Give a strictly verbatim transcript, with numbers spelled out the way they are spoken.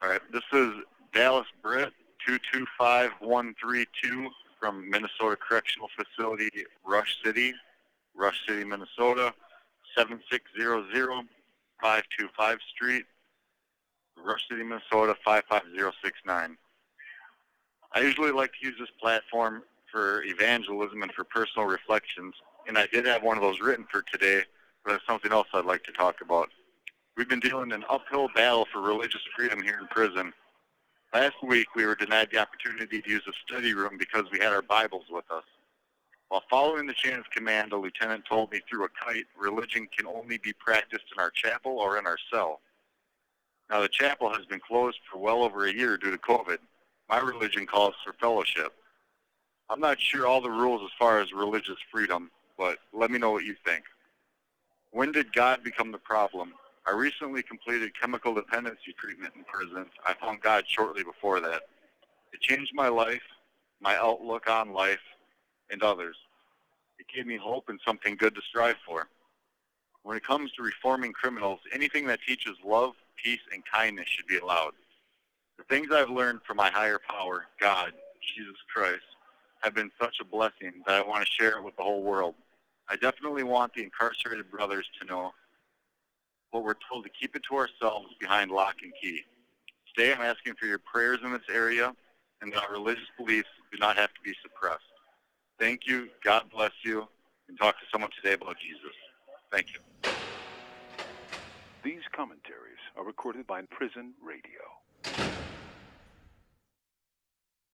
All right, this is Dallas Britt, two two five one three two from Minnesota Correctional Facility, Rush City, Rush City, Minnesota, seven six zero zero five two five Street, Rush City, Minnesota, five five zero six nine. I usually like to use this platform for evangelism and for personal reflections, and I did have one of those written for today, but there's something else I'd like to talk about. We've been dealing an uphill battle for religious freedom here in prison. Last week, we were denied the opportunity to use a study room because we had our Bibles with us. While following the chain of command, a lieutenant told me through a kite, religion can only be practiced in our chapel or in our cell. Now, the chapel has been closed for well over a year due to COVID. My religion calls for fellowship. I'm not sure all the rules as far as religious freedom, but let me know what you think. When did God become the problem? I recently completed chemical dependency treatment in prison. I found God shortly before that. It changed my life, my outlook on life, and others. It gave me hope and something good to strive for. When it comes to reforming criminals, anything that teaches love, peace, and kindness should be allowed. The things I've learned from my higher power, God, Jesus Christ, have been such a blessing that I want to share it with the whole world. I definitely want the incarcerated brothers to know what we're told to keep it to ourselves behind lock and key. Today I'm asking for your prayers in this area, and that our religious beliefs do not have to be suppressed. Thank you, God bless you, and talk to someone today about Jesus. Thank you. These commentaries are recorded by Prison Radio.